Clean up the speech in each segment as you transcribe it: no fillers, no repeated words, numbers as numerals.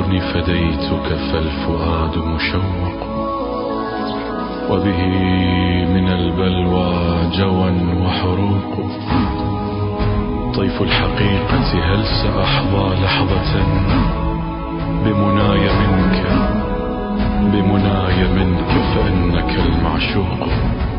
بالعيون فديتك فالفؤاد مشوق، وبه من البلوى جوى وحروق. طيف الحقيقة هل سأحظى لحظة بمناي منك، بمناي منك فإنك المعشوق.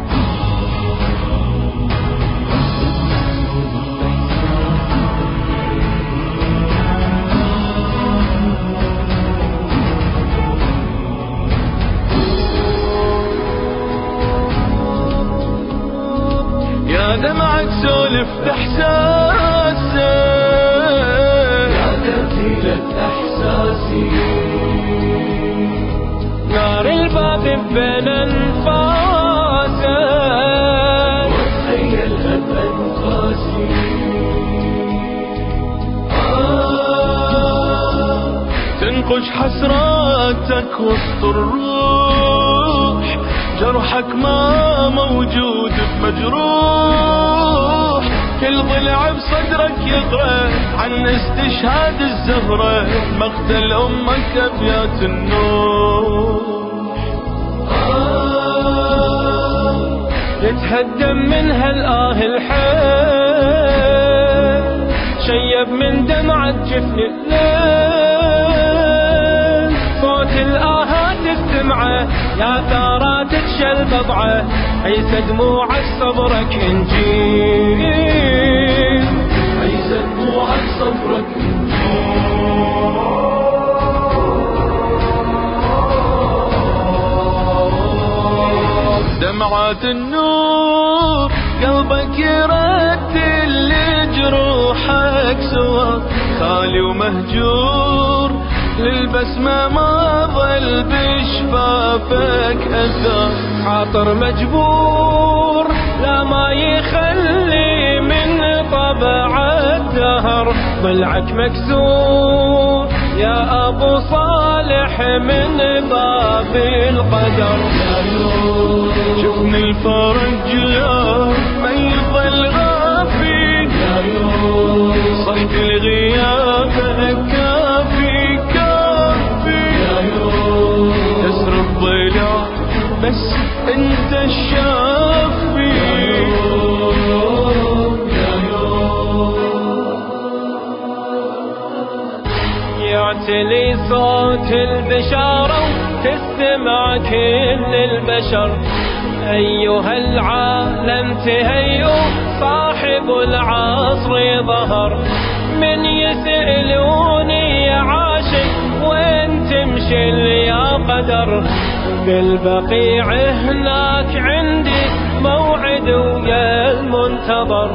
يا دمعة سولف بإحساسك، يا ترتيلة إحساسي، نار الباب بين أنفاسك، وتخيلها بأنفاسي. تنقش حسراتك وسط الروح، جرحك ما موجود بمجروح. كل ضلع بصدرك يقرأ عن استشهاد الزهرة، مقتل أمك أبيات النور. يتهدم منها الآه الحين، شيب من دمعة جفن الليل. صوت الآهات الدمعة يا ثارات تشل بضعة، عيس دموعك صبرك انجيل، عيس دموعك صبرك انجيل. دمعات النور قلبك يرتل لجروحك سوا، خالي ومهجور للبسمة ما ظل بشفافك أثر. عاطر مجبور لا ما يخلي من طبع الدهر، ضلعك مكسور يا أبو صالح من باب القدر. شوفني الفرج لا ما يظل غافي، صحت الغياب كافي كافي. كسر الضلع بس انت الشافي. يعتلي صوت البشارة وتستمع كل البشر. أيها العالم تهيئوا صاحب العصر ظهر. من يسألوني يا عاشق وين تمشي يا قدر، بالبقيع هناك عندي موعد ويا المنتظر.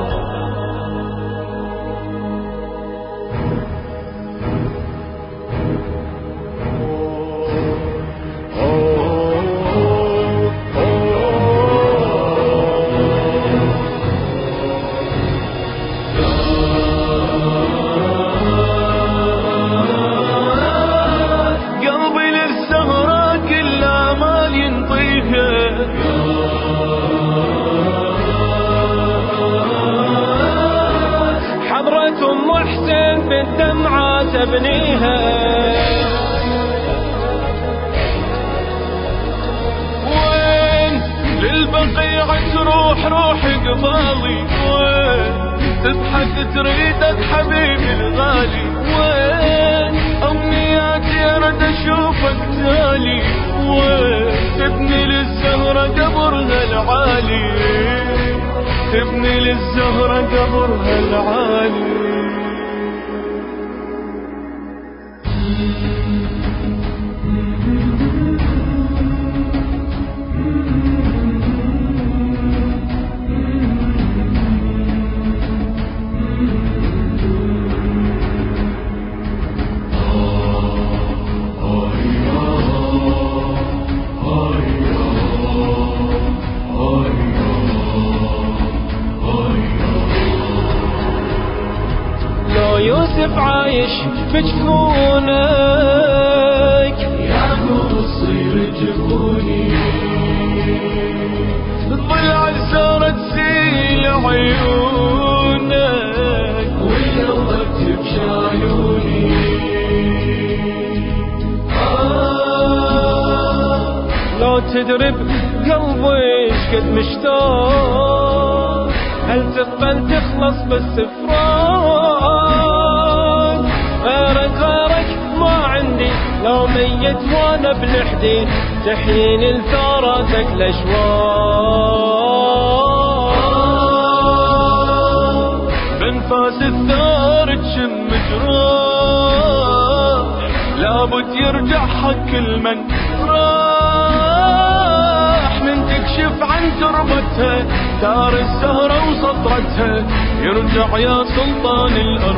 حضرة أم حسين بالدمعة تبنيها، وين للبقيع تروح روح قبالي، وين تضحك تريدك حبيبي الغالي، وين أمنياتي أرد أشوفك تالي، وين تبني للزهرة قبرها العالي، تبني للزهرة قبرها العالي. يوسف عايش بجفونك يا مصير جفوني، الضلع صارت سيل عيونك واليوم بشعيوني. تدري بقلبي شقد مشتاق، هل تقبل تخلص بس فراق؟ غيرك ما عندي، لو ميت وانا بلحدي تحييني لثارتك الاشواق. بانفاس الثار تشم جراح، لابد يرجع حق كل من راح. من تكشف عن تربتها دار السهرة وسطرتها، يرجع يا سلطان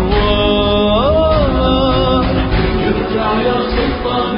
الأرواح، يرجع يا سلطان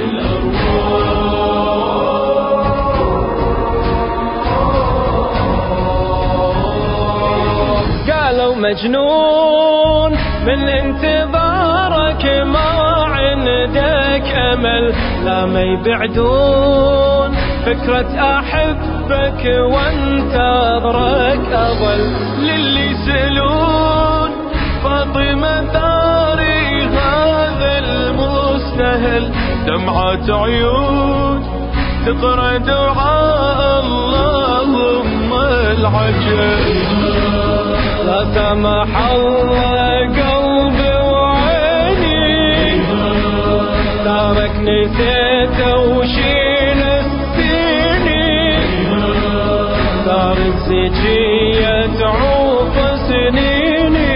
الأرواح. قالوا مجنون من انتظارك، ما عندك أمل لا ما يبعدون فكرة أحبك وانتظرك أظل. للي يسألون فاطمة داري هذا المستهل، دمعة عيون تقرأ دعاء اللهم العجل. لا سمح الله قلبي وعيني، دارك نسيته وشيل السنين، دار الزكية تعوف سنيني.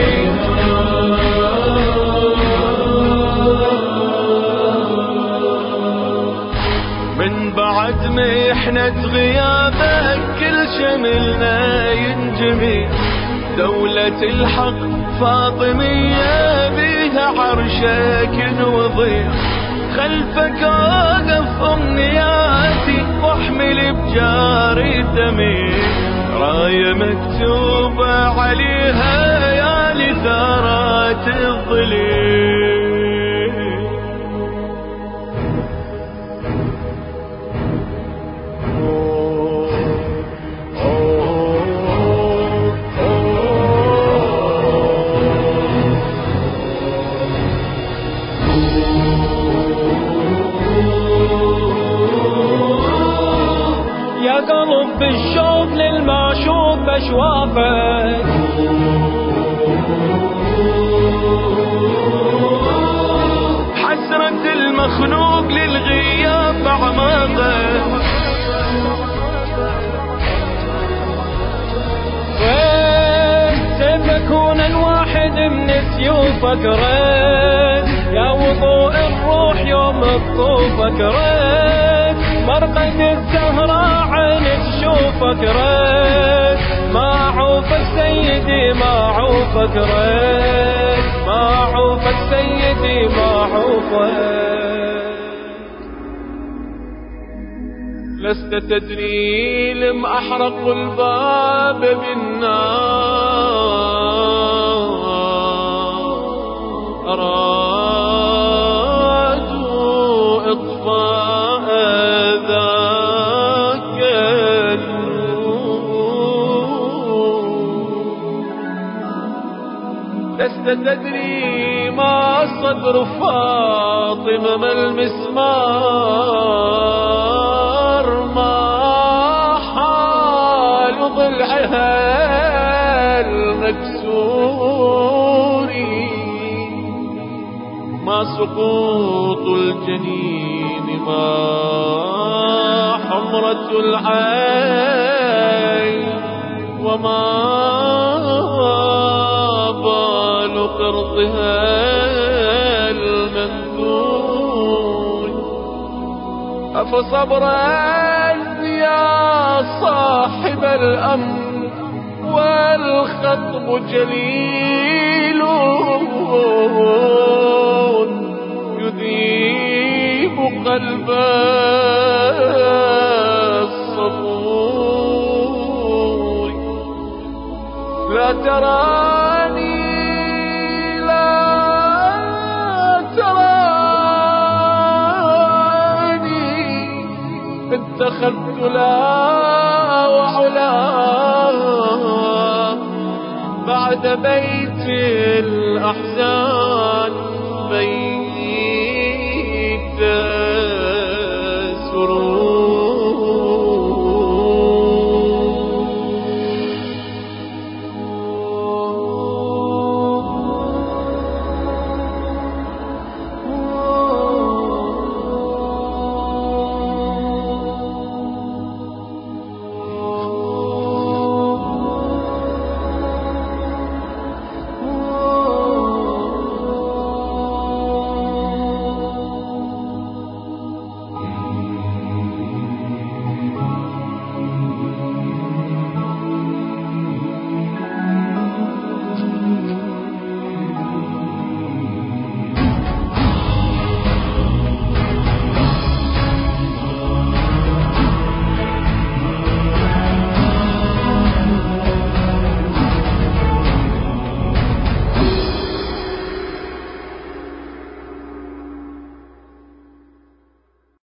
من بعد محنة غيابك كل شملنا ينجمي، دولة الحق فاطمية بيها عرشك وضيع. خلفك أقف أمنياتي واحمل بجاري دمي، راية مكتوبة عليها يا لثارات الظليل. قلب بالشوق للمعشوق بشوافك، حسرة المخلوق للغياب بعماقك. وين سيفكون الواحد من سيوفك ريت، يا وضوء الروح يوم الطوفك ريت. مرقد الزهراء عين تشوفك ريت، ما عوفك سيدي ما عوفك ريت، ما عوفك سيدي ما عوفك. لست تدري لم أحرق الباب بالنار، أرادوا إطفاء ذاك النور. لست تدري ما صدر فاطمة ما المسمار، ما حال ضلعها المكسور، ما سقوط الجنين، ما حمرة العين، وما بال قرطها المنثور. أفصبرا يا صاحب الأمر والخطب جليل، يذيب قلب الصبور. لا تراني لا تراني، اتخذت لا وعلا بعد بيت الأحزان.